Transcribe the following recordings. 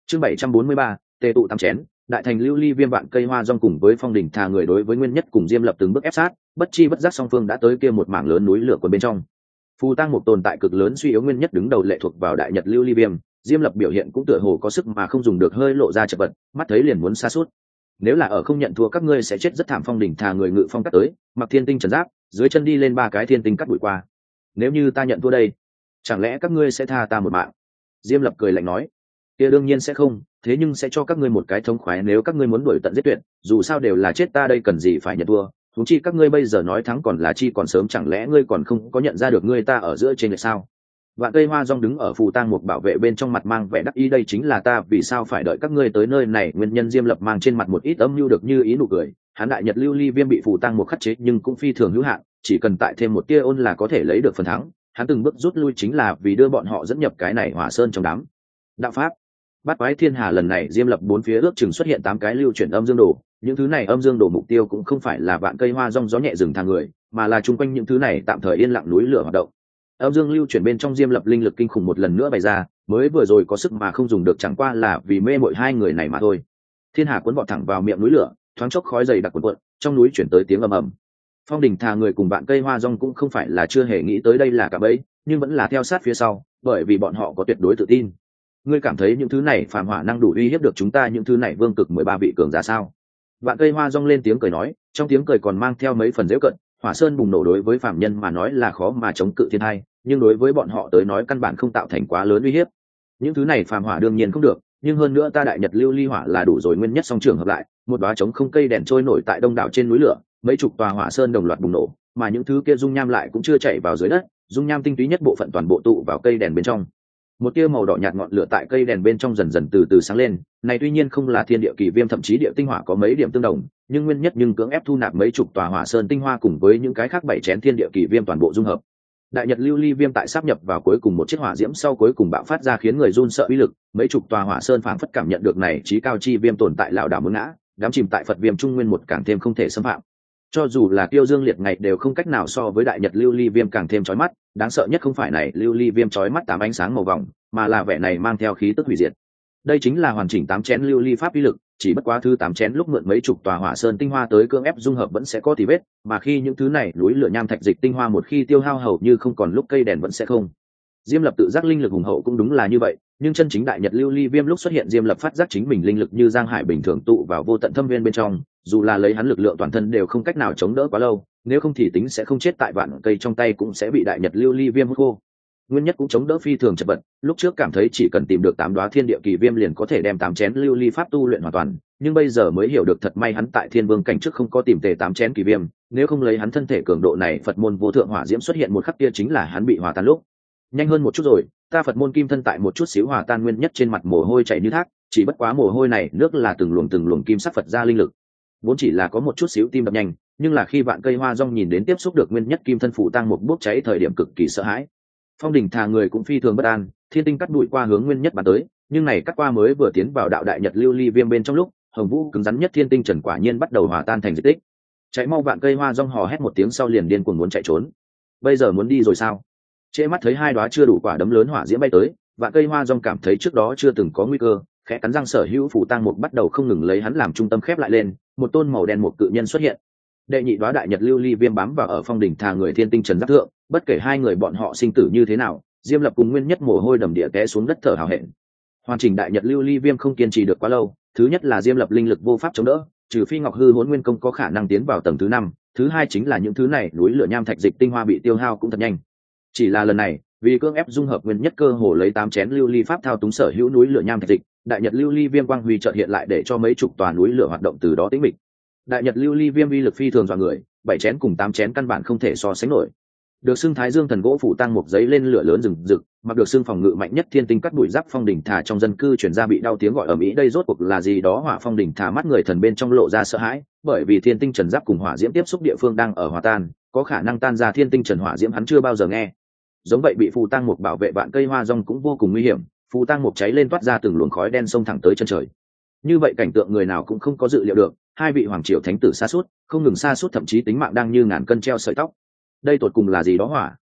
Chương 743, tề tụ tám chén, đại thành lưu ly viêm vạn cây hoa rong cùng với phong đỉnh thà người đối với nguyên nhất cùng diêm lập từng bước ép sát, bất chi bất giác song phương đã tới kia một mảng lớn núi lửa quần bên trong. Phù tăng một tồn tại cực lớn suy yếu nguyên nhất đứng đầu lệ thuộc vào đại nhật lưu ly viêm, diêm lập biểu hiện cũng tựa hồ có sức mà không dùng được, hơi lộ ra chật vật, mắt thấy liền muốn xa suốt. Nếu là ở không nhận thua các ngươi sẽ chết rất thảm. Phong đỉnh thà người ngự phong cắt tới, mặc thiên tinh trần giáp, dưới chân đi lên ba cái thiên tinh cắt bụi qua. Nếu như ta nhận thua đây, chẳng lẽ các ngươi sẽ tha ta một mạng? Diêm lập cười lạnh nói, kia đương nhiên sẽ không, thế nhưng sẽ cho các ngươi một cái thống khoái. Nếu các ngươi muốn đuổi tận giết tuyệt, dù sao đều là chết, ta đây cần gì phải nhận thua. Huống chi các ngươi bây giờ nói thắng còn là chi còn sớm, chẳng lẽ ngươi còn không có nhận ra được ngươi ta ở giữa trên lệch sao? Vạn cây hoa rong đứng ở phù tang một bảo vệ bên trong, mặt mang vẻ đắc ý, đây chính là ta vì sao phải đợi các ngươi tới nơi này nguyên nhân. Diêm lập mang trên mặt một ít âm mưu được như ý nụ cười, hắn đại nhật lưu ly viêm bị phù tang một khắc chế nhưng cũng phi thường hữu hạn, chỉ cần tại thêm một tia ôn là có thể lấy được phần thắng. Hắn từng bước rút lui chính là vì đưa bọn họ dẫn nhập cái này hỏa sơn trong đám đạo pháp bát quái thiên hà. Lần này Diêm lập bốn phía ước chừng xuất hiện 8 cái lưu chuyển âm dương đồ, những thứ này âm dương đồ mục tiêu cũng không phải là vạn cây hoa rong gió nhẹ rừng thang người, mà là chung quanh những thứ này tạm thời yên lặng núi lửa hoạt động. Âm dương lưu chuyển bên trong Diêm lập linh lực kinh khủng một lần nữa bày ra, mới vừa rồi có sức mà không dùng được, chẳng qua là vì mê mội hai người này mà thôi. Thiên hà cuốn vọt thẳng vào miệng núi lửa, thoáng chốc khói dày đặc cuộn cuộn, trong núi chuyển tới tiếng ầm ầm. Phong đỉnh thà người cùng vạn cây hoa rong cũng không phải là chưa hề nghĩ tới đây là cả bẫy, nhưng vẫn là theo sát phía sau, bởi vì bọn họ có tuyệt đối tự tin. Ngươi cảm thấy những thứ này phàm hỏa năng đủ uy hiếp được chúng ta những thứ này vương cực 13 vị cường giả sao? Vạn cây hoa rong lên tiếng cười nói, trong tiếng cười còn mang theo mấy phần giễu cợt. Hỏa sơn bùng nổ đối với phàm nhân mà nói là khó mà chống cự thiên hai, nhưng đối với bọn họ tới nói căn bản không tạo thành quá lớn uy hiếp. Những thứ này phàm hỏa đương nhiên không được, nhưng hơn nữa ta đại nhật lưu ly hỏa là đủ rồi. Nguyên nhất song trường hợp lại, một đóa trống không cây đèn trôi nổi tại đông đảo trên núi lửa, mấy chục tòa hỏa sơn đồng loạt bùng nổ, mà những thứ kia dung nham lại cũng chưa chảy vào dưới đất, dung nham tinh túy nhất bộ phận toàn bộ tụ vào cây đèn bên trong. Một tia màu đỏ nhạt ngọn lửa tại cây đèn bên trong dần dần từ từ sáng lên. Này tuy nhiên không là thiên địa kỳ viêm, thậm chí địa tinh hỏa có mấy điểm tương đồng, nhưng nguyên nhất nhưng cưỡng ép thu nạp mấy chục tòa hỏa sơn tinh hoa cùng với những cái khác 7 chén thiên địa kỳ viêm toàn bộ dung hợp. Đại nhật lưu ly viêm tại sáp nhập vào cuối cùng một chiếc hỏa diễm sau cuối cùng bạo phát ra khiến người run sợ uy lực, mấy chục tòa hỏa sơn phảng phất cảm nhận được này chí cao chi viêm tồn tại lão đảo muốn ngã, đám chìm tại Phật viêm trung nguyên một càng thêm không thể xâm phạm. Cho dù là Kiêu Dương Liệt Ngày đều không cách nào so với đại nhật lưu ly viêm càng thêm chói mắt. Đáng sợ nhất không phải này lưu ly viêm chói mắt 8 ánh sáng màu vòng, mà là vẻ này mang theo khí tức hủy diệt. Đây chính là hoàn chỉnh 8 chén lưu ly pháp uy lực, chỉ bất quá thứ 8 chén lúc mượn mấy chục tòa hỏa sơn tinh hoa tới cưỡng ép dung hợp vẫn sẽ có tì vết, mà khi những thứ này núi lửa nham thạch dịch tinh hoa một khi tiêu hao hầu như không còn, lúc cây đèn vẫn sẽ không. Diêm lập tự giác linh lực hùng hậu cũng đúng là như vậy, nhưng chân chính đại nhật lưu ly viêm lúc xuất hiện, Diêm lập phát giác chính mình linh lực như giang hải bình thường tụ vào vô tận thâm viên bên trong, dù là lấy hắn lực lượng toàn thân đều không cách nào chống đỡ quá lâu, nếu không thì tính sẽ không chết tại vạn cây trong tay cũng sẽ bị đại nhật lưu ly viêm hút khô. Nguyên nhất cũng chống đỡ phi thường chật vật, lúc trước cảm thấy chỉ cần tìm được 8 đóa thiên địa kỳ viêm liền có thể đem 8 chén lưu ly pháp tu luyện hoàn toàn, nhưng bây giờ mới hiểu được thật may hắn tại thiên vương cảnh trước không có tìm tề 8 chén kỳ viêm, nếu không lấy hắn thân thể cường độ này, Phật môn vô thượng hỏa diễm xuất hiện một khắc kia chính là hắn bị hòa tan lúc. Nhanh hơn một chút rồi, ta Phật môn kim thân tại một chút xíu hòa tan. Nguyên nhất trên mặt mồ hôi chảy như thác, chỉ bất quá mồ hôi này nước là từng luồng kim sắc Phật ra linh lực, vốn chỉ là có một chút xíu tim đập nhanh, nhưng là khi vạn cây hoa rong nhìn đến tiếp xúc được nguyên nhất kim thân phụ tăng một bốc cháy thời điểm cực kỳ sợ hãi. Phong đỉnh thà người cũng phi thường bất an, thiên tinh cắt đuổi qua hướng nguyên nhất bắn tới, nhưng này cắt qua mới vừa tiến vào đạo đại nhật lưu ly viêm bên trong lúc, hồng vũ cứng rắn nhất thiên tinh trần quả nhiên bắt đầu hòa tan thành dịch tích. Chạy mau! Vạn cây hoa rong hò hét một tiếng sau liền điên cuồng muốn chạy trốn. Bây giờ muốn đi rồi sao? Trễ mắt thấy 2 đóa chưa đủ quả đấm lớn hỏa diễm bay tới, vạn cây hoa rong cảm thấy trước đó chưa từng có nguy cơ, khẽ cắn răng, sở hữu phủ tang mục bắt đầu không ngừng lấy hắn làm trung tâm khép lại lên, một tôn màu đen một cự nhân xuất hiện. Đệ nhị đóa đại nhật lưu ly viêm bám vào ở phong đỉnh thà người thiên tinh trần giáp thượng, bất kể hai người bọn họ sinh tử như thế nào, Diêm lập cùng nguyên nhất mồ hôi đầm địa té xuống đất thở hào hẹn. Hoàn chỉnh đại nhật lưu ly viêm không kiên trì được quá lâu, thứ nhất là Diêm lập linh lực vô pháp chống đỡ, trừ phi ngọc hư hỗn nguyên công có khả năng tiến vào tầng thứ 5, thứ hai chính là những thứ này núi lửa nham thạch dịch tinh hoa bị tiêu hao cũng thật nhanh. Chỉ là lần này, vì cưỡng ép dung hợp nguyên nhất cơ hồ lấy 8 chén lưu ly pháp thao túng sở hữu núi lửa nham thạch dịch, đại nhật lưu ly viêm quang huy chợt hiện lại để cho mấy chục tòa núi lửa hoạt động từ đó tĩnh mịch. Đại nhật lưu ly viêm uy lực phi thường dọa người, 7 chén cùng 8 chén căn bản không thể so sánh nổi. Được xưng Thái Dương thần gỗ phủ tăng một giấy lên lửa lớn rừng rực, mặc được xưng phòng ngự mạnh nhất thiên tinh cắt bụi giáp phong đỉnh thả trong dân cư truyền ra bị đau tiếng gọi ầm ĩ. Đây rốt cuộc là gì đó? Hỏa phong đỉnh thả mắt người thần bên trong lộ ra sợ hãi, bởi vì thiên tinh trần giáp cùng hỏa diễm tiếp xúc địa phương đang ở hòa tan, có khả năng tan ra thiên tinh trần hỏa diễm hắn chưa bao giờ nghe. Giống vậy bị phù tăng một bảo vệ vạn cây hoa rong cũng vô cùng nguy hiểm, phù tăng một cháy lên toát ra từng luồng khói đen xông thẳng tới chân trời. Như vậy cảnh tượng người nào cũng không có dự liệu được, hai vị hoàng triều thánh tử sa sút, không ngừng sa sút, thậm chí tính mạng đang như ngàn cân treo sợi tóc. Đây tột cùng là gì đó hỏa,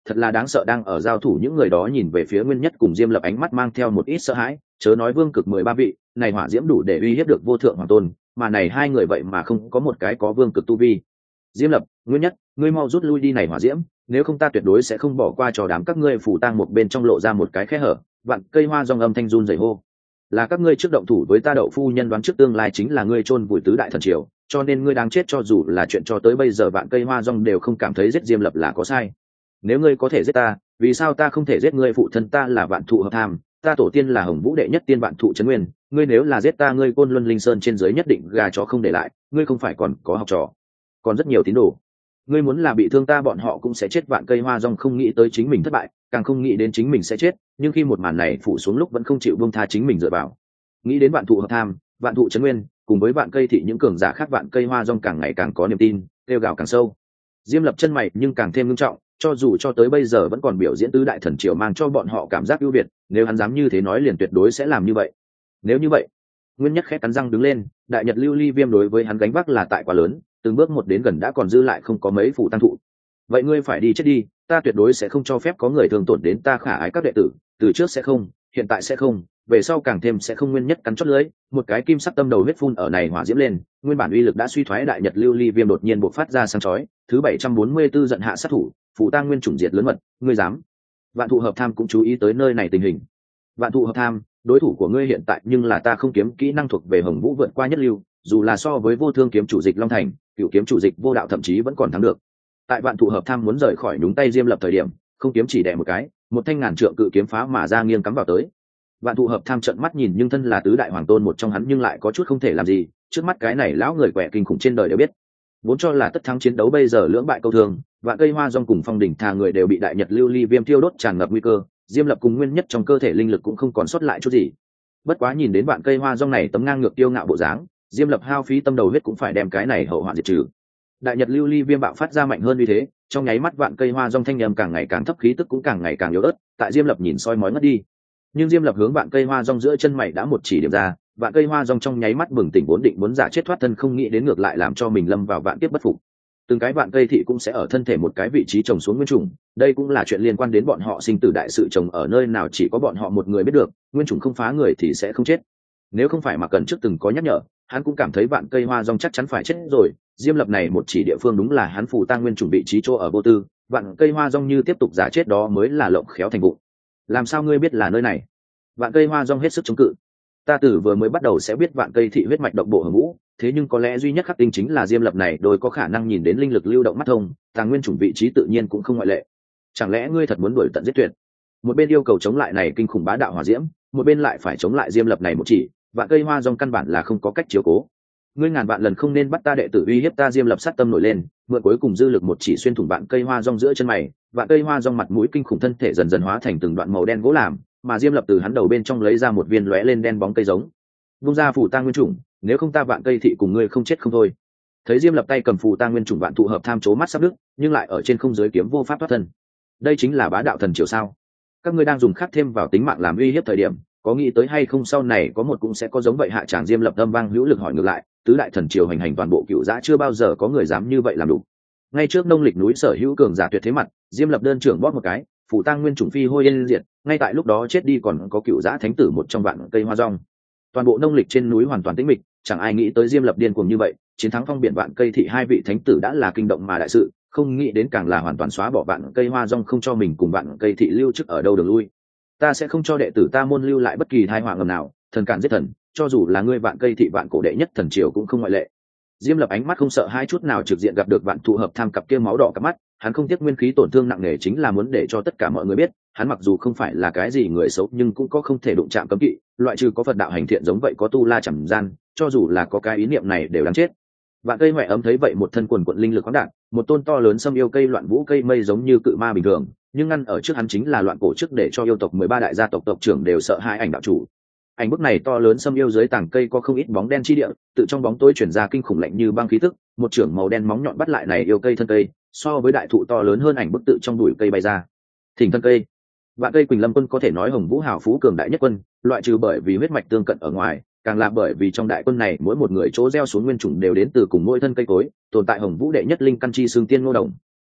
thật là đáng sợ. Đang ở giao thủ những người đó nhìn về phía Nguyên Nhất cùng Diêm Lập, ánh mắt mang theo một ít sợ hãi. Chớ nói vương cực 13 vị, này hỏa diễm đủ để uy hiếp được vô thượng hoàng tôn, mà này hai người vậy mà không có một cái có vương cực tu vi. Diêm Lập, Nguyên Nhất, ngươi mau rút lui đi này hỏa diễm, nếu không ta tuyệt đối sẽ không bỏ qua cho đám các ngươi. Phù tang một bên trong lộ ra một cái khe hở, vạn cây hoa dòng âm thanh run rẩy hô: là các ngươi trước động thủ với ta. Đậu phu nhân đoán trước tương lai chính là ngươi chôn vùi tứ đại thần triều, cho nên ngươi đáng chết. Cho dù là chuyện cho tới bây giờ vạn cây hoa dòng đều không cảm thấy giết Diêm Lập là có sai. Nếu ngươi có thể giết ta, vì sao ta không thể giết ngươi? Phụ thân ta là Vạn Thụ Hợp Tham, ta tổ tiên là Hồng Vũ đệ nhất tiên Vạn Thụ Trấn Nguyên, ngươi nếu là giết ta, ngươi Côn Luân Linh Sơn trên dưới nhất định gà chó không để lại. Ngươi không phải còn có học trò, còn rất nhiều tín đồ. Ngươi muốn là bị thương ta, bọn họ cũng sẽ chết. Vạn cây hoa dòng không nghĩ tới chính mình thất bại, càng không nghĩ đến chính mình sẽ chết, nhưng khi một màn này phủ xuống lúc vẫn không chịu buông tha chính mình dựa vào. Nghĩ đến Vạn Thụ Hợp Tham, Vạn Thụ Trấn Nguyên cùng với Vạn Cây Thị những cường giả khác, Vạn cây hoa dòng càng ngày càng có niềm tin, kêu gào càng sâu. Diêm Lập chân mày nhưng càng thêm nghiêm trọng, cho dù cho tới bây giờ vẫn còn biểu diễn tứ đại thần triều, mang cho bọn họ cảm giác ưu việt, nếu hắn dám như thế nói liền tuyệt đối sẽ làm như vậy. Nếu như vậy, Nguyên Nhất khẽ cắn răng đứng lên, đại nhật lưu ly viêm đối với hắn gánh vác là tại quá lớn, từng bước một đến gần đã còn dư lại không có mấy phủ tăng thụ. Vậy ngươi phải đi chết đi, ta tuyệt đối sẽ không cho phép có người thương tổn đến ta khả ái các đệ tử, từ trước sẽ không, hiện tại sẽ không, về sau càng thêm sẽ không. Nguyên Nhất cắn chót lưỡi, một cái kim sắc tâm đầu huyết phun ở này hỏa diễm lên, nguyên bản uy lực đã suy thoái đại nhật lưu ly viêm đột nhiên bộc phát ra sáng chói. Thứ 744 giận hạ sát thủ, phụ tang nguyên chủng diệt lớn mật, ngươi dám? Vạn Thụ Hợp Tham cũng chú ý tới nơi này tình hình. Vạn Thụ Hợp Tham, đối thủ của ngươi hiện tại nhưng là ta không kiếm kỹ năng thuộc về Hồng Vũ vượt qua nhất lưu, dù là so với vô thương kiếm chủ dịch Long Thành, cựu kiếm chủ dịch Vô Đạo thậm chí vẫn còn thắng được. Tại Vạn Thụ Hợp Tham muốn rời khỏi đúng tay Diêm Lập thời điểm, không kiếm chỉ đè một cái, một thanh ngàn trượng cự kiếm phá mà ra nghiêng cắm vào tới. Vạn Thụ Hợp Tham trợn mắt nhìn, nhưng thân là tứ đại hoàng tôn một trong hắn nhưng lại có chút không thể làm gì. Trước mắt cái này lão người quẻ kinh khủng trên đời đều biết, vốn cho là tất thắng chiến đấu, bây giờ lưỡng bại câu thương. Vạn cây hoa dòng cùng Phong Đỉnh Thà người đều bị đại nhật lưu ly viêm tiêu đốt tràn ngập nguy cơ. Diêm Lập cùng Nguyên Nhất trong cơ thể linh lực cũng không còn sót lại chút gì. Bất quá nhìn đến vạn cây hoa dòng này tấm ngang ngược tiêu ngạo bộ dáng, Diêm Lập hao phí tâm đầu huyết cũng phải đem cái này hậu hoạn diệt trừ. Đại nhật lưu ly viêm bạo phát ra mạnh hơn như thế, trong nháy mắt vạn cây hoa dòng thanh nhầm càng ngày càng thấp, khí tức cũng càng ngày càng yếu ớt. Tại Diêm Lập nhìn soi mói ngất đi, nhưng Diêm Lập hướng vạn cây hoa dòng giữa chân mày đã một chỉ điểm ra, vạn cây hoa dòng trong nháy mắt bừng tỉnh, vốn định muốn giả chết thoát thân, không nghĩ đến ngược lại làm cho mình lâm vào vạn kiếp bất phục. Từng cái vạn cây thị cũng sẽ ở thân thể một cái vị trí trồng xuống nguyên chủng, đây cũng là chuyện liên quan đến bọn họ sinh tử đại sự, trồng ở nơi nào chỉ có bọn họ một người biết được, nguyên chủng không phá người thì sẽ không chết. Nếu không phải mà cần trước từng có nhắc nhở, hắn cũng cảm thấy vạn cây hoa dòng chắc chắn phải chết rồi. Diêm Lập này một chỉ địa phương đúng là hắn phù tang nguyên chủng vị trí chỗ ở vô tư, vạn cây hoa dòng như tiếp tục giả chết đó mới là lộng khéo thành vụ. Làm sao ngươi biết là nơi này? Vạn cây hoa dòng hết sức chống cự. Ta từ vừa mới bắt đầu sẽ biết vạn cây thị huyết mạch độc bộ Hồng Vũ, thế nhưng có lẽ duy nhất khắc tinh chính là Diêm Lập này đôi có khả năng nhìn đến linh lực lưu động mắt thông, tàng nguyên chủng vị trí tự nhiên cũng không ngoại lệ. Chẳng lẽ ngươi thật muốn đuổi tận giết tuyệt? Một bên yêu cầu chống lại này kinh khủng bá đạo hỏa diễm, một bên lại phải chống lại Diêm Lập này một chỉ, vạn cây hoa dòng căn bản là không có cách chiếu cố. Ngươi ngàn vạn lần không nên bắt ta đệ tử uy hiếp ta. Diêm Lập sát tâm nổi lên, mượn cuối cùng dư lực một chỉ xuyên thủng vạn cây hoa dòng giữa chân mày, vạn cây hoa dòng mặt mũi kinh khủng thân thể dần dần hóa thành từng đoạn màu đen gỗ làm, mà Diêm Lập từ hắn đầu bên trong lấy ra một viên lóe lên đen bóng cây giống. Vung ra phù tang nguyên chủng, nếu không ta vạn cây thị cùng ngươi không chết không thôi. Thấy Diêm Lập tay cầm phù tang nguyên chủng, Vạn Thụ Hợp Tham chố mắt sắp đứt, nhưng lại ở trên không giới kiếm vô pháp thoát thân. Đây chính là bá đạo thần triều sao? Các ngươi đang dùng khắc thêm vào tính mạng làm uy hiếp thời điểm, có nghĩ tới hay không sau này có một cũng sẽ có giống vậy hạ tràng? Diêm Lập âm vang hữu lực hỏi ngược lại, tứ đại thần triều hành hành toàn bộ cựu giã, chưa bao giờ có người dám như vậy làm đủ. Ngay trước nông lịch núi sở hữu cường giả tuyệt thế mặt, Diêm Lập đơn trưởng bóp một cái, phù tang nguyên chủng phi hôi yên diệt. Ngay tại lúc đó chết đi còn có cựu giã thánh tử một trong vạn cây hoa rong. Toàn bộ nông lịch trên núi hoàn toàn tĩnh mịch, chẳng ai nghĩ tới Diêm Lập điên cuồng như vậy, chiến thắng Phong Biển vạn cây thị hai vị thánh tử đã là kinh động mà đại sự, không nghĩ đến càng là hoàn toàn xóa bỏ vạn cây hoa rong, không cho mình cùng vạn cây thị lưu chức ở đâu đường lui. Ta sẽ không cho đệ tử ta môn lưu lại bất kỳ tai họa ngầm nào, thần cản giết thần, cho dù là ngươi vạn cây thị vạn cổ đệ nhất thần triều cũng không ngoại lệ. Diêm Lập ánh mắt không sợ hai chút nào, trực diện gặp được Vạn Thụ Hợp Tham cặp kia máu đỏ cặp mắt, hắn không tiếc nguyên khí tổn thương nặng nề, chính là muốn để cho tất cả mọi người biết, hắn mặc dù không phải là cái gì người xấu, nhưng cũng có không thể đụng chạm cấm kỵ, loại trừ có Phật đạo hành thiện giống vậy có tu la chẳng gian, cho dù là có cái ý niệm này đều đáng chết. Vạn cây hoè ấm thấy vậy, một thân quần quận linh lực khoáng đạt, một tôn to lớn xâm yêu cây loạn vũ cây mây giống như cự ma bình thường, nhưng ngăn ở trước hắn chính là loạn cổ chức, để cho yêu tộc 13 đại gia tộc tộc trưởng đều sợ hãi ảnh đạo chủ. Ảnh bức này to lớn xâm yêu dưới tảng cây có không ít bóng đen chi địa, tự trong bóng tối chuyển ra kinh khủng lạnh như băng khí tức, một trưởng màu đen móng nhọn bắt lại này yêu cây thân cây, so với đại thụ to lớn hơn ảnh bức tự trong bụi cây bay ra. Thỉnh thân cây. Vạn cây Quỳnh Lâm quân có thể nói Hồng Vũ hào phú cường đại nhất quân, loại trừ bởi vì huyết mạch tương cận ở ngoài, càng là bởi vì trong đại quân này mỗi một người chỗ gieo xuống nguyên chủng đều đến từ cùng mỗi thân cây cối, tồn tại Hồng Vũ đệ nhất linh căn chi xương tiên ngô đồng.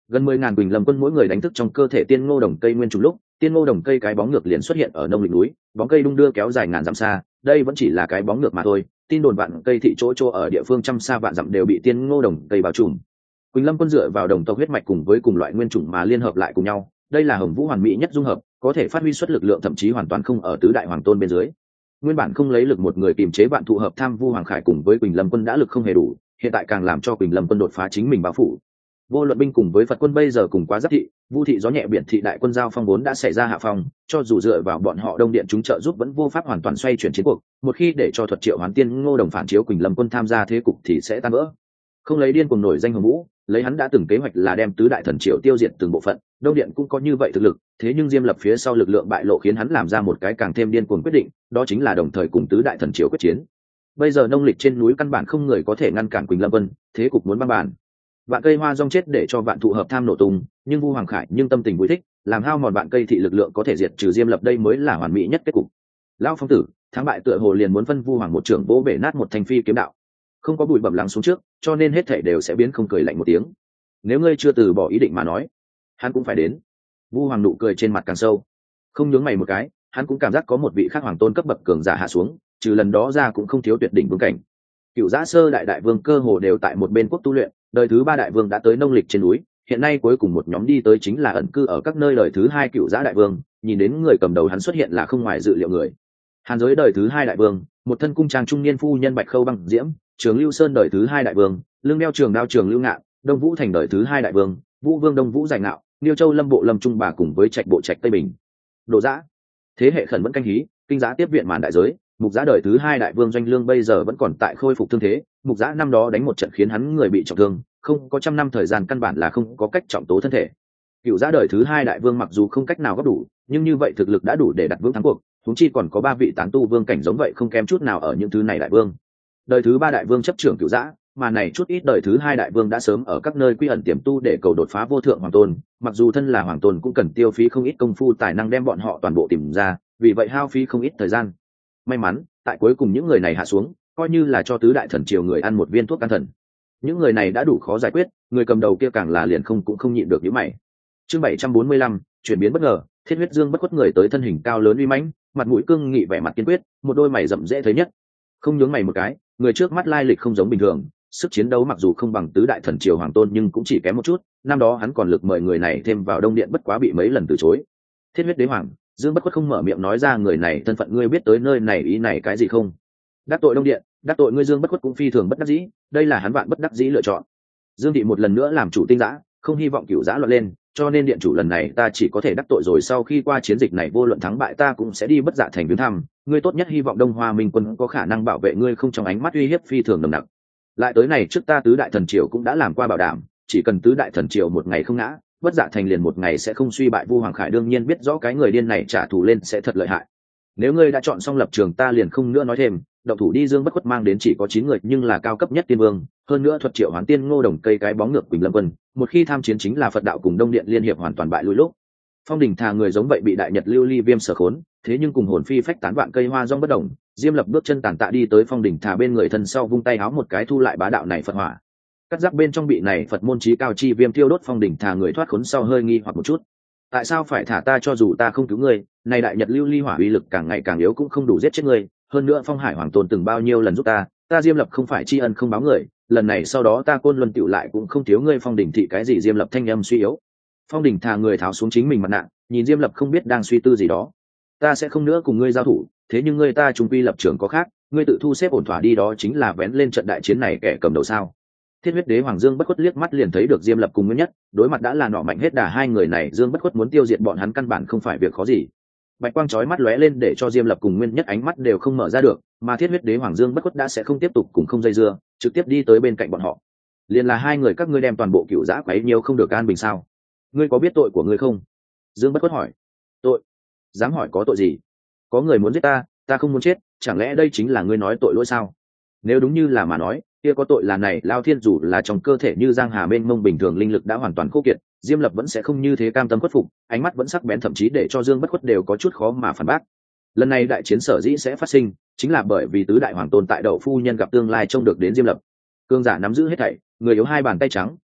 Gần 10.000 Quỳnh Lâm quân mỗi người đánh thức trong cơ thể tiên ngô đồng cây nguyên trùng lúc, tiên ngô đồng cây cái bóng ngược liền xuất hiện ở nông lịch núi, bóng cây đung đưa kéo dài ngàn dặm xa, đây vẫn chỉ là cái bóng ngược mà thôi, tin đồn vạn cây thị chỗ chỗ ở địa phương trăm xa vạn dặm đều bị tiên ngô đồng cây bao trùm. Quỳnh Lâm quân dựa vào đồng tộc huyết mạch cùng với cùng loại nguyên chủng mà liên hợp lại cùng nhau, đây là Hồng Vũ hoàn mỹ nhất dung hợp, có thể phát huy xuất lực lượng thậm chí hoàn toàn không ở tứ đại hoàng tôn bên dưới. Nguyên bản không lấy lực một người kiềm chế vạn tụ hợp tham Vu Hoàng Khải cùng với Quỳnh Lâm quân đã lực không hề đủ, hiện tại càng làm cho Quỳnh Lâm quân đột phá chính mình bao phủ. Vô luận binh cùng với Phật quân bây giờ cùng quá giáp thị, Vu thị gió nhẹ biển thị đại quân giao phong vốn đã xảy ra hạ phong, cho dù dựa vào bọn họ đông điện chúng trợ giúp vẫn vô pháp hoàn toàn xoay chuyển chiến cuộc, một khi để cho thuật triệu hoán tiên Ngô đồng phản chiếu Quỳnh Lâm quân tham gia thế cục thì sẽ tan vỡ. Không lấy điên cuồng nổi danh Hồng Vũ, lấy hắn đã từng kế hoạch là đem tứ đại thần triều tiêu diệt từng bộ phận, đông điện cũng có như vậy thực lực, thế nhưng Diêm Lập phía sau lực lượng bại lộ khiến hắn làm ra một cái càng thêm điên cuồng quyết định, đó chính là đồng thời cùng tứ đại thần triều quyết chiến. Bây giờ nông lịch trên núi căn bản không người có thể ngăn cản Quỳnh Lâm quân, thế cục muốn băng bản. Vạn cây hoa rong chết để cho vạn thụ hợp tham nổ tung, nhưng Vu Hoàng Khải nhưng tâm tình vui thích, làm hao mòn vạn cây thị lực lượng có thể diệt trừ Diêm Lập, đây mới là hoàn mỹ nhất kết cục. Lão phong tử, thắng bại tựa hồ liền muốn phân Vu Hoàng một trưởng vỗ bể nát một thanh phi kiếm đạo. Không có bụi bẩm lắng xuống trước, cho nên hết thảy đều sẽ biến không, cười lạnh một tiếng. Nếu ngươi chưa từ bỏ ý định mà nói, hắn cũng phải đến. Vu Hoàng nụ cười trên mặt càng sâu, không nhướng mày một cái, hắn cũng cảm giác có một vị khác hoàng tôn cấp bậc cường giả hạ xuống, trừ lần đó ra cũng không thiếu tuyệt đỉnh vương cảnh. Cựu Giã Sơ đại đại vương cơ hồ đều tại một bên quốc tu luyện, đời thứ ba đại vương đã tới nông lịch trên núi, hiện nay cuối cùng một nhóm đi tới chính là ẩn cư ở các nơi đời thứ hai Cựu Giã đại vương, nhìn đến người cầm đầu hắn xuất hiện là không ngoài dự liệu người. Hàn Giới đời thứ hai đại vương, một thân cung trang trung niên phu nhân Bạch Khâu Băng Diễm, Trường Lưu Sơn đời thứ hai đại vương, lưng đeo trường đao Trường Lưu Ngạn, Đông Vũ Thành đời thứ hai đại vương, Vũ Vương Đông Vũ Giải Ngạo, Niêu Châu Lâm Bộ Lâm Trung Bà cùng với Trạch Bộ Trạch Tây Bình. Đồ Giã, thế hệ khẩn vẫn canh hí, kinh Giã tiếp viện màn đại giới. Mục Giã đời thứ hai đại vương Doanh Lương bây giờ vẫn còn tại khôi phục thương thế, Mục Giã năm đó đánh một trận khiến hắn người bị trọng thương, không có trăm năm thời gian căn bản là không có cách trọng tố thân thể. Cựu Giã đời thứ hai đại vương mặc dù không cách nào góp đủ, nhưng như vậy thực lực đã đủ để đặt vững thắng cuộc, huống chi còn có ba vị tán tu vương cảnh giống vậy không kém chút nào ở những thứ này đại vương. Đời thứ ba đại vương chấp trưởng Cựu Giã, mà này chút ít đời thứ hai đại vương đã sớm ở các nơi quy ẩn tiềm tu để cầu đột phá vô thượng hoàng tôn, mặc dù thân là hoàng tôn cũng cần tiêu phí không ít công phu tài năng đem bọn họ toàn bộ tìm ra, vì vậy hao phí không ít thời gian. May mắn tại cuối cùng những người này hạ xuống, coi như là cho tứ đại thần triều người ăn một viên thuốc can thần. Những người này đã đủ khó giải quyết, người cầm đầu kia càng là liền không cũng không nhịn được những mày. Chương 745, chuyển biến bất ngờ. Thiết Huyết Dương bất khuất người tới, thân hình cao lớn uy mãnh, mặt mũi cương nghị, vẻ mặt kiên quyết, một đôi mày rậm dễ thấy nhất. Không nhướng mày một cái, người trước mắt lai lịch không giống bình thường, sức chiến đấu mặc dù không bằng tứ đại thần triều hoàng tôn nhưng cũng chỉ kém một chút, năm đó hắn còn lực mời người này thêm vào Đông Điện bất quá bị mấy lần từ chối. Thiết Huyết Đế Hoàng, Dương bất khuất không mở miệng nói ra người này thân phận, ngươi biết tới nơi này ý này cái gì không? Đắc tội Đông Điện, đắc tội ngươi Dương bất khuất cũng phi thường bất đắc dĩ, đây là hắn vạn bất đắc dĩ lựa chọn. Dương thị một lần nữa làm chủ Tinh Giã, không hy vọng Cửu Giã loạn lên, cho nên điện chủ lần này ta chỉ có thể đắc tội rồi, sau khi qua chiến dịch này vô luận thắng bại ta cũng sẽ đi Bất Dạ thành viếng thăm, ngươi tốt nhất hy vọng Đông Hoa Minh quân có khả năng bảo vệ ngươi không trong ánh mắt uy hiếp phi thường nồng nặc. Lại tới này trước ta tứ đại thần triều cũng đã làm qua bảo đảm, chỉ cần tứ đại thần triều một ngày không ngã, Bất Dạ thành liền một ngày sẽ không suy bại. Vu Hoàng Khải đương nhiên biết rõ cái người điên này trả thù lên sẽ thật lợi hại. Nếu ngươi đã chọn xong lập trường ta liền không nữa nói thêm, động thủ đi. Dương bất khuất mang đến chỉ có 9 người nhưng là cao cấp nhất tiên vương, hơn nữa thuật triệu hoán tiên Ngô đồng cây cái bóng ngược Quỳnh Lâm quân, một khi tham chiến chính là Phật đạo cùng Đông Điện liên hiệp hoàn toàn bại lui lúc. Phong Đình Thà người giống vậy bị đại nhật lưu ly viêm sở khốn, thế nhưng cùng hồn phi phách tán vạn cây hoa rong bất động. Diêm Lập bước chân tàn tạ đi tới Phong Đình Thà bên người, thân sau vung tay áo một cái thu lại bá đạo này Phật hỏa. Cắt giáp bên trong bị này Phật môn chí cao chi viêm thiêu đốt. Phong Đình Thà người thoát khốn sau hơi nghi hoặc một chút, tại sao phải thả ta? Cho dù ta không cứu ngươi, này đại nhật lưu ly hỏa uy lực càng ngày càng yếu cũng không đủ giết chết ngươi, hơn nữa Phong Hải Hoàng Tôn từng bao nhiêu lần giúp ta Diêm Lập không phải tri ân không báo người, lần này sau đó ta Côn Luân tựu lại cũng không thiếu ngươi. Phong Đình thị cái gì? Diêm Lập thanh âm suy yếu. Phong Đình Thà người tháo xuống chính mình mặt nạ, nhìn Diêm Lập không biết đang suy tư gì đó. Ta sẽ không nữa cùng ngươi giao thủ, thế nhưng ngươi ta trung quy lập trường có khác, ngươi tự thu xếp ổn thỏa đi, đó chính là vén lên trận đại chiến này kẻ cầm đầu sao? Thiết Huyết Đế Hoàng Dương bất khuất liếc mắt liền thấy được Diêm Lập cùng Nguyên Nhất, đối mặt đã là nọ mạnh hết đà hai người này, Dương bất khuất muốn tiêu diệt bọn hắn căn bản không phải việc khó gì. Bạch quang chói mắt lóe lên để cho Diêm Lập cùng Nguyên Nhất ánh mắt đều không mở ra được, mà Thiết Huyết Đế Hoàng Dương bất khuất đã sẽ không tiếp tục cùng không dây dưa, trực tiếp đi tới bên cạnh bọn họ. Liền là hai người các ngươi đem toàn bộ Cửu Giã quấy nhiều không được an bình sao? Ngươi có biết tội của ngươi không? Dương bất khuất hỏi. Tội? Dám hỏi có tội gì? Có người muốn giết ta không muốn chết, chẳng lẽ đây chính là ngươi nói tội lỗi sao? Nếu đúng như là mà nói, kia có tội là này Lao Thiên dù là trong cơ thể như giang hà mênh mông bình thường linh lực đã hoàn toàn khô kiệt, Diêm Lập vẫn sẽ không như thế cam tâm khuất phục, ánh mắt vẫn sắc bén, thậm chí để cho Dương bất khuất đều có chút khó mà phản bác. Lần này đại chiến sở dĩ sẽ phát sinh, chính là bởi vì tứ đại hoàng tôn tại Đậu phu nhân gặp tương lai trông được đến Diêm Lập. Cương giả nắm giữ hết thảy, người yếu hai bàn tay trắng,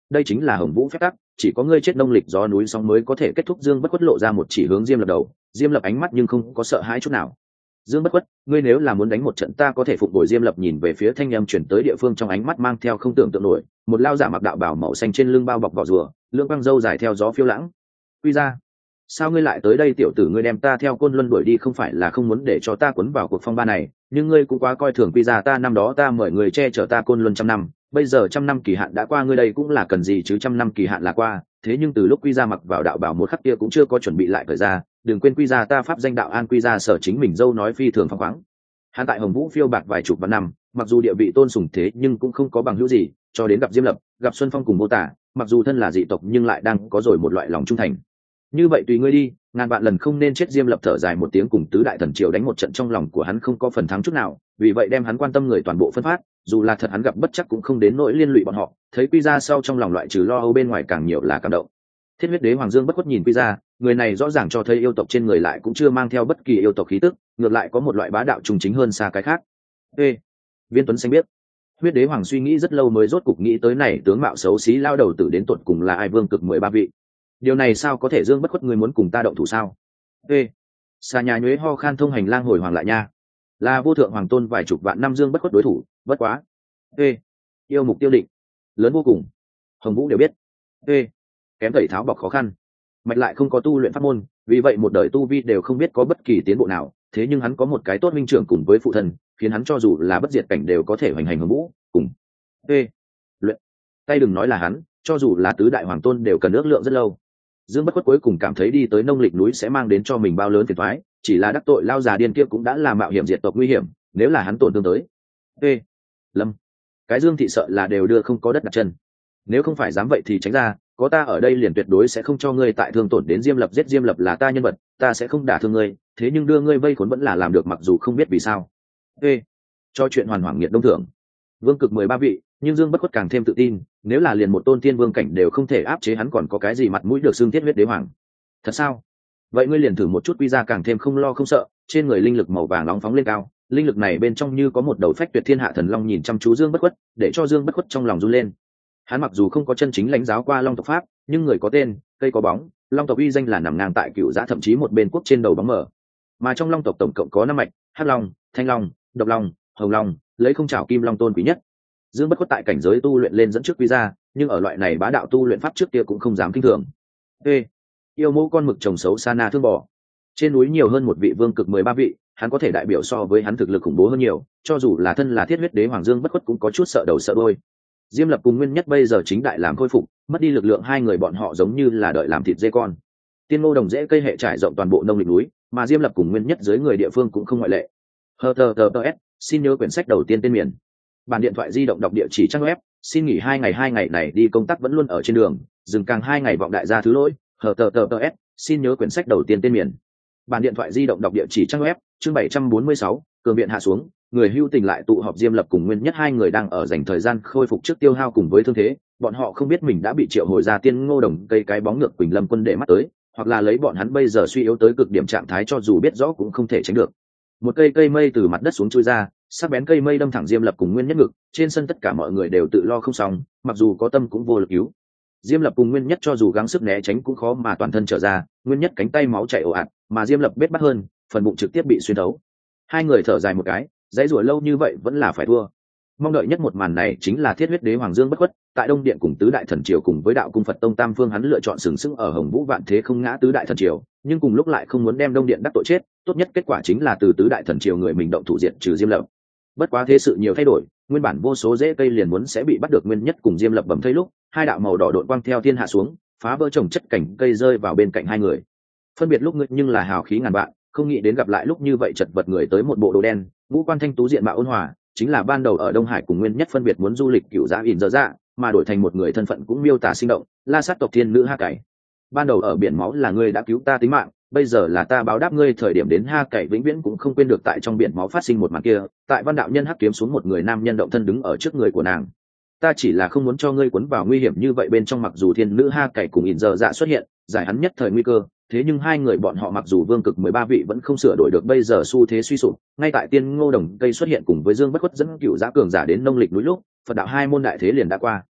đây chính là Hồng Vũ phép tắc, chỉ có ngươi chết nông lịch gió núi sóng mới có thể kết thúc. Dương Bất Khuất lộ ra một chỉ hướng Diêm Lập đầu, Diêm Lập ánh mắt nhưng không có sợ hãi chút nào. Dương Bất Khuất, ngươi nếu là muốn đánh một trận ta có thể phục bồi. Diêm Lập nhìn về phía thanh âm chuyển tới địa phương, trong ánh mắt mang theo không tưởng tượng nổi. Một lao giả mặc đạo bào màu xanh, trên lưng bao bọc vỏ rùa, lưỡng băng râu dài theo gió phiêu lãng. Quy ra, sao ngươi lại tới đây? Tiểu tử, ngươi đem ta theo Côn Luân đuổi đi không phải là không muốn để cho ta cuốn vào cuộc phong ba này, nhưng ngươi cũng quá coi thường Quy ra ta. Năm đó ta mời người che chở ta Côn Luân 100 năm, bây giờ 100 năm kỳ hạn đã qua, ngươi đây cũng là cần gì chứ? 100 năm kỳ hạn là qua, thế nhưng từ lúc Quy ra mặc vào đạo bào một khắc kia cũng chưa có chuẩn bị lại thời ra. Đừng quên Quy ra ta pháp danh đạo an. Quy ra sở chính mình dâu nói phi thường phóng khoáng, hắn tại Hồng Vũ phiêu bạc vài chục vạn năm, mặc dù địa vị tôn sùng thế nhưng cũng không có bằng hữu gì, cho đến gặp Diêm Lập, gặp Xuân Phong cùng Vô Tả, mặc dù thân là dị tộc nhưng lại đang có rồi một loại lòng trung thành. Như vậy tùy ngươi đi, ngàn vạn lần không nên chết. Diêm Lập thở dài một tiếng, cùng tứ đại thần triều đánh một trận, trong lòng của hắn không có phần thắng chút nào, vì vậy đem hắn quan tâm người toàn bộ phân phát, dù là thật hắn gặp bất chắc cũng không đến nỗi liên lụy bọn họ. Thấy Quy ra sau, trong lòng loại trừ lo âu bên ngoài càng nhiều là cảm động. Thiết Huyết Đế Hoàng Dương Bất Khuất nhìn Quy ra, người này rõ ràng cho thấy yêu tộc trên người lại cũng chưa mang theo bất kỳ yêu tộc khí tức, ngược lại có một loại bá đạo trùng chính hơn xa cái khác. Ê, Viên Tuấn xanh biết. Huyết Đế Hoàng suy nghĩ rất lâu mới rốt cục nghĩ tới này tướng mạo xấu xí lao đầu tử đến tột cùng là ai? Vương cực 13 vị. Điều này sao có thể? Dương Bất Khuất, người muốn cùng ta động thủ sao? Ê, xà nhà nhuế ho khan thông hành lang hồi hoàng lại nha, là vô thượng hoàng tôn vài chục vạn năm Dương Bất Khuất đối thủ, bất quá. Ê, yêu mục tiêu định lớn vô cùng, Hồng Vũ đều biết. Ê, kém tẩy tháo bọc khó khăn, mạch lại không có tu luyện pháp môn, vì vậy một đời tu vi đều không biết có bất kỳ tiến bộ nào. Thế nhưng hắn có một cái tốt minh trưởng cùng với phụ thân, khiến hắn cho dù là bất diệt cảnh đều có thể hoành hành Hồng Vũ cùng. Ê, luyện tay, đừng nói là hắn, cho dù là tứ đại hoàng tôn đều cần ước lượng rất lâu. Dương Bất Khuất cuối cùng cảm thấy đi tới nông lịch núi sẽ mang đến cho mình bao lớn phiền toái, chỉ là đắc tội lao già điên kia cũng đã là mạo hiểm diệt tộc nguy hiểm, nếu là hắn tổn thương tới. Ê, Lâm, cái Dương thị sợ là đều đưa không có đất đặt chân, nếu không phải dám vậy thì tránh ra, có ta ở đây liền tuyệt đối sẽ không cho ngươi tại thương tổn đến Diêm Lập. Giết Diêm Lập là ta nhân vật, ta sẽ không đả thương ngươi, thế nhưng đưa ngươi vây khốn vẫn là làm được, mặc dù không biết vì sao. Ê, cho chuyện hoàn hoảng nhiệt đông thưởng. Vương cực 13 vị, nhưng Dương Bất Khuất càng thêm tự tin, nếu là liền một tôn tiên vương cảnh đều không thể áp chế hắn, còn có cái gì mặt mũi được xưng Thiết Huyết Đế Hoàng? Thật sao? Vậy ngươi liền thử một chút. Quy ra càng thêm không lo không sợ, trên người linh lực màu vàng nóng phóng lên cao, linh lực này bên trong như có một đầu phách tuyệt thiên hạ thần long nhìn chăm chú Dương Bất Khuất, để cho Dương Bất Khuất trong lòng run lên. Hắn mặc dù không có chân chính lãnh giáo qua long tộc pháp, nhưng người có tên, cây có bóng, long tộc uy danh là nằm ngang tại Cửu Giã, thậm chí một bên quốc trên đầu bóng mở. Mà trong long tộc tổng cộng có 5 mạch: Hắc Long, Thanh Long, Độc Long, Hồng Long, lấy không chảo kim long tôn quý nhất. Dương Bất Khuất tại cảnh giới tu luyện lên dẫn trước Quy ra, nhưng ở loại này bá đạo tu luyện pháp trước kia cũng không dám kinh thường. Ê, yêu mẫu con mực trồng xấu xa na thương bò. Trên núi nhiều hơn một vị Vương cực 13 vị, hắn có thể đại biểu so với hắn thực lực khủng bố hơn nhiều, cho dù là thân là Thiết Huyết Đế Hoàng Dương Bất Khuất cũng có chút sợ đầu sợ đuôi. Diêm Lập cùng Nguyên Nhất bây giờ chính đại làm khôi phục, mất đi lực lượng, hai người bọn họ giống như là đợi làm thịt dê con. Tiên Ngô Đồng rễ cây hệ trải rộng toàn bộ nông lịch núi, mà Diêm Lập cùng Nguyên Nhất dưới người địa phương cũng không ngoại lệ. HTTPS, xin nhớ quyển sách đầu tiên tên miền. Bản điện thoại di động đọc địa chỉ trang web, xin nghỉ 2 ngày, 2 ngày này đi công tác vẫn luôn ở trên đường, dừng càng 2 ngày vọng đại gia thứ lỗi. HTTPS, xin nhớ quyển sách đầu tiên tên miền. Bản điện thoại di động đọc địa chỉ trang web, chương 746, cường viện hạ xuống, người hưu tình lại tụ họp. Diêm Lập cùng Nguyên Nhất hai người đang ở dành thời gian khôi phục trước tiêu hao cùng với thương thế, bọn họ không biết mình đã bị triệu hồi ra Tiên Ngô Đồng cây cái bóng ngược Quỳnh Lâm quân để mắt tới, hoặc là lấy bọn hắn bây giờ suy yếu tới cực điểm trạng thái, cho dù biết rõ cũng không thể tránh được. Một cây mây từ mặt đất xuống chui ra, sắc bén cây mây đâm thẳng Diêm Lập cùng Nguyên Nhất ngực, trên sân tất cả mọi người đều tự lo không xong, mặc dù có tâm cũng vô lực cứu. Diêm Lập cùng Nguyên Nhất cho dù gắng sức né tránh cũng khó mà toàn thân trở ra, Nguyên Nhất cánh tay máu chảy ồ ạt, mà Diêm Lập bết bát hơn, phần bụng trực tiếp bị xuyên thấu. Hai người thở dài một cái, dãy rủa lâu như vậy vẫn là phải thua. Mong đợi nhất một màn này chính là Thiết Huyết Đế Hoàng Dương Bất Khuất tại Đông Điện cùng tứ đại thần triều cùng với đạo cung Phật tông tam phương, hắn lựa chọn sừng sững ở Hồng Vũ vạn thế không ngã tứ đại thần triều, nhưng cùng lúc lại không muốn đem Đông Điện đắc tội chết, tốt nhất kết quả chính là từ tứ đại thần triều người mình động thủ diệt trừ Diêm Lập. Bất quá thế sự nhiều thay đổi, nguyên bản vô số rễ cây liền muốn sẽ bị bắt được. Nguyên Nhất cùng Diêm Lập bầm thây lúc, hai đạo màu đỏ độn quang theo thiên hạ xuống, phá vỡ trồng chất cảnh cây rơi vào bên cạnh hai người. Phân biệt lúc ngươi nhưng là hào khí ngàn vạn, không nghĩ đến gặp lại lúc như vậy chật vật người tới một bộ đồ đen, ngũ quan thanh tú diện mạo ôn hòa, chính là ban đầu ở Đông Hải cùng Nguyên Nhất phân biệt muốn du lịch Cửu Giã ỉn dở dạ, mà đổi thành một người thân phận cũng miêu tả sinh động, La Sát tộc thiên nữ Ha Cải. Ban đầu ở biển máu là ngươi đã cứu ta tính mạng, bây giờ là ta báo đáp ngươi. Thời điểm đến Ha Cải vĩnh viễn cũng không quên được tại trong biển máu phát sinh một màn kia, tại Văn đạo nhân hắc kiếm xuống một người nam nhân động thân đứng ở trước người của nàng. Ta chỉ là không muốn cho ngươi cuốn vào nguy hiểm như vậy bên trong. Mặc dù thiên nữ Ha Cải cùng ỉn dở dạ xuất hiện, giải hắn nhất thời nguy cơ, thế nhưng hai người bọn họ mặc dù Vương cực 13 vị vẫn không sửa đổi được bây giờ xu thế suy sụp. Ngay tại Tiên Ngô Đồng cây xuất hiện cùng với Dương Bất Khuất dẫn Cửu Giã cường giả đến nông lịch núi lúc, Phật đạo hai môn đại thế liền đã qua.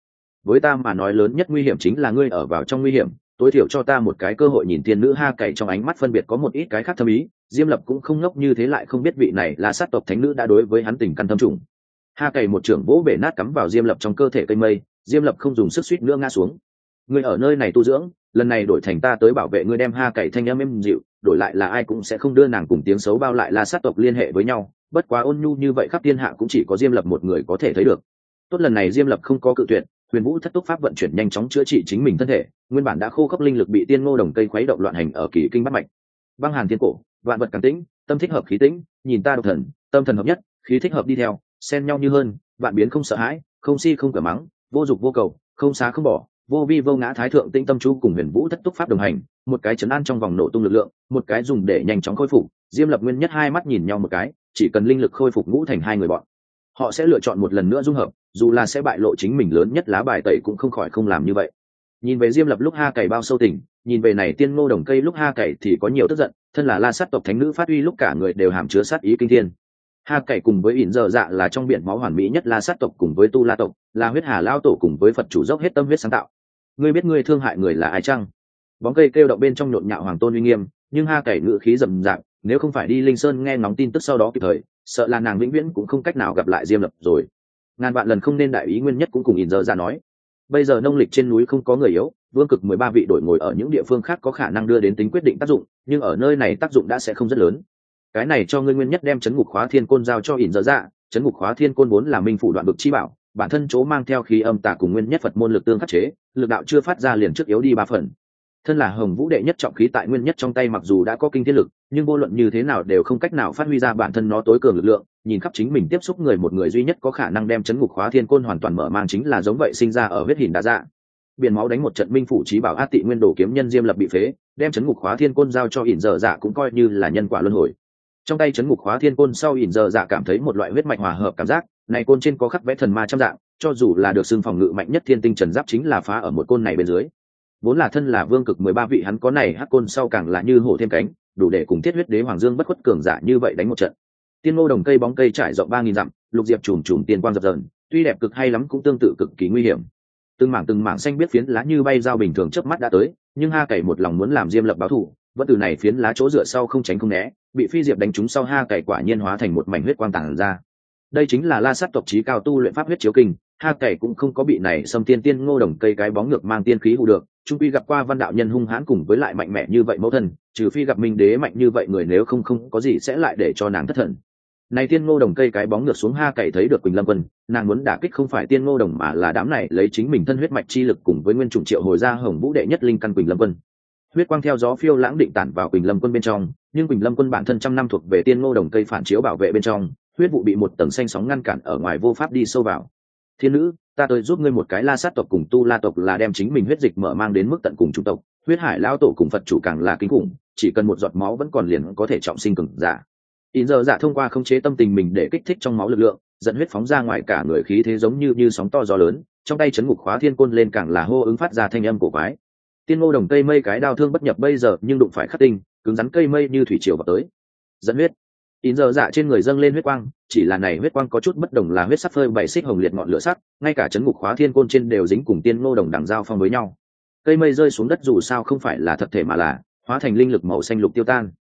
với ta mà nói lớn nhất nguy hiểm chính là ngươi ở vào trong nguy hiểm, tối thiểu cho ta một cái cơ hội nhìn tiên nữ Ha Cậy trong ánh mắt phân biệt có một ít cái khác thâm ý. Diêm Lập cũng không ngốc như thế, lại không biết vị này là sát tộc thánh nữ đã đối với hắn tình căn thâm trùng. Ha Cậy một trưởng vỗ bể nát cắm vào Diêm Lập trong cơ thể cây mây, Diêm Lập không dùng sức suýt nữa ngã xuống. Ngươi ở nơi này tu dưỡng, lần này đổi thành ta tới bảo vệ ngươi. Đem Ha Cậy thanh âm êm dịu, đổi lại là ai cũng sẽ không đưa nàng cùng tiếng xấu bao lại là sát tộc liên hệ với nhau, bất quá ôn nhu như vậy khắp thiên hạ cũng chỉ có Diêm Lập một người có thể thấy được. Tốt, lần này Diêm Lập không có cự tuyệt. Huyền Vũ thất túc pháp vận chuyển nhanh chóng chữa trị chính mình thân thể, nguyên bản đã khô khốc linh lực bị tiên ngô đồng cây khuấy động loạn hành ở kỳ kinh bát mạch. Băng hàn thiên cổ, vạn vật càng tĩnh, tâm thích hợp khí tĩnh, nhìn ta độc thần, tâm thần hợp nhất, khí thích hợp đi theo, xen nhau như hơn, vạn biến không sợ hãi, không si không cửa mắng, vô dục vô cầu, không xá không bỏ, vô vi vô ngã. Thái thượng tinh tâm chú cùng Huyền Vũ thất túc pháp đồng hành, một cái chấn an trong vòng nổ tung lực lượng, một cái dùng để nhanh chóng khôi phục. Diêm Lập nguyên nhất hai mắt nhìn nhau một cái, chỉ cần linh lực khôi phục ngũ thành hai người bọn họ sẽ lựa chọn một lần nữa dung hợp, dù là sẽ bại lộ chính mình lớn nhất lá bài tẩy cũng không khỏi không làm như vậy. Nhìn về Diêm Lập lúc Ha Cậy bao sâu tình, nhìn về này tiên ngô đồng cây lúc Ha Cậy thì có nhiều tức giận, thân là la sát tộc thánh nữ phát uy lúc cả người đều hàm chứa sát ý kinh thiên. Ha Cậy cùng với ỉn dở dạ là trong biển máu hoàn mỹ nhất la sát tộc, cùng với tu la tộc là huyết hà lao tổ, cùng với Phật chủ dốc hết tâm huyết sáng tạo. Ngươi biết ngươi thương hại người là ai chăng? Bóng cây kêu động bên trong nhộn nhạo hoàng tôn uy nghiêm, nhưng Ha Cậy ngữ khí rầm rạp, nếu không phải đi Linh Sơn nghe ngóng tin tức sau đó kịp thời, sợ là nàng vĩnh viễn cũng không cách nào gặp lại Diêm Lập rồi. Ngàn vạn lần không nên đại ý nguyên nhất cũng cùng ỉn dở dạ nói. Bây giờ nông lịch trên núi không có người yếu, vương cực 13 vị đổi ngồi ở những địa phương khác có khả năng đưa đến tính quyết định tác dụng, nhưng ở nơi này tác dụng đã sẽ không rất lớn. Cái này cho ngươi nguyên nhất đem chấn ngục khóa thiên côn giao cho ỉn dở dạ. Chấn ngục khóa thiên côn vốn là minh phủ đoạn vực chi bảo, bản thân chỗ mang theo khí âm tà cùng nguyên nhất Phật môn lực tương khắc chế, lực đạo chưa phát ra liền trước yếu đi 3 phần. Thân là Hồng Vũ đệ nhất trọng khí tại nguyên nhất trong tay, mặc dù đã có kinh thiên lực, nhưng vô luận như thế nào đều không cách nào phát huy ra bản thân nó tối cường lực lượng. Nhìn khắp chính mình tiếp xúc người, một người duy nhất có khả năng đem chấn ngục khóa thiên côn hoàn toàn mở mang chính là giống vậy sinh ra ở huyết hình đa dạ. Biển máu đánh một trận minh phủ chí bảo A Tị nguyên đồ kiếm nhân Diêm Lập bị phế, đem chấn ngục khóa thiên côn giao cho ỉn dở dạ cũng coi như là nhân quả luân hồi. Trong tay chấn ngục khóa thiên côn sau, ỉn dở dạ cảm thấy một loại huyết mạch hòa hợp cảm giác, này côn trên có khắc vẽ thần ma trăm dạng, cho dù là được xưng phòng ngự mạnh nhất thiên tinh trần giáp chính là phá ở một côn này bên dưới. Vốn là thân là vương cực 13 vị, hắn có này hắc côn sau càng là như hổ thêm cánh, đủ để cùng thiết huyết đế hoàng dương bất khuất cường giả như vậy đánh một trận. Tiên ngô đồng cây bóng cây trải rộng 3000 dặm, lục diệp trùm trùm tiên quang dập dờn, tuy đẹp cực hay lắm cũng tương tự cực kỳ nguy hiểm. Từng mảng xanh biết phiến lá như bay dao bình thường chớp mắt đã tới, nhưng Ha Cậy một lòng muốn làm Diêm Lập báo thù, vẫn từ này phiến lá chỗ dựa sau không tránh không né, bị phi diệp đánh trúng sau Ha Cậy quả nhiên hóa thành một mảnh huyết quang tản ra. Đây chính là la sát tộc chí cao tu luyện pháp huyết chiếu kinh. Ha Cậy cũng không có bị này xâm tiên ngô đồng cây cái bóng ngược mang tiên khí hù được, trung quy gặp qua văn đạo nhân hung hãn cùng với lại mạnh mẽ như vậy mẫu thân, trừ phi gặp minh đế mạnh như vậy người, nếu không có gì sẽ lại để cho nàng thất thần. Này tiên ngô đồng cây cái bóng ngược xuống, Ha Cậy thấy được Quỳnh Lâm Quân, nàng muốn đả kích không phải tiên ngô đồng mà là đám này lấy chính mình thân huyết mạch chi lực cùng với nguyên trùng triệu hồi ra Hồng Vũ đệ nhất linh căn Quỳnh Lâm Quân. Huyết quang theo gió phiêu lãng định tản vào Quỳnh Lâm Quân bên trong, nhưng Quỳnh Lâm Quân bản thân trăm năm thuộc về tiên ngô đồng cây phản chiếu bảo vệ bên trong, huyết vụ bị một tầng xanh sóng ngăn cản ở ngoài, vô pháp đi sâu vào. Thiên nữ, ta tới giúp ngươi một cái. La sát tộc cùng tu la tộc là đem chính mình huyết dịch mở mang đến mức tận cùng chủng tộc, huyết hải lão tổ cùng Phật chủ càng là kinh khủng, chỉ cần một giọt máu vẫn còn liền có thể trọng sinh cường giả. In giờ dạ thông qua khống chế tâm tình mình để kích thích trong máu lực lượng, dẫn huyết phóng ra ngoài, cả người khí thế giống như sóng to gió lớn, trong tay chấn ngục khóa thiên côn lên càng là hô ứng phát ra thanh âm cổ quái. Tiên ngô đồng cây mây cái đao thương bất nhập bây giờ nhưng đụng phải khắc tinh, cứng rắn cây mây như thủy triều vào tới. Dẫn huyết. In giờ dạ trên người dâng lên huyết quang, chỉ là này huyết quang có chút bất đồng, là huyết sắc phơi bảy xích hồng liệt ngọn lửa sắc, ngay cả chấn ngục khóa thiên côn trên đều dính cùng tiên ngô đồng đằng giao phong với nhau. Cây mây rơi xuống đất dù sao không phải là thật thể mà là hóa thành linh lực màu xanh lục tiêu tan.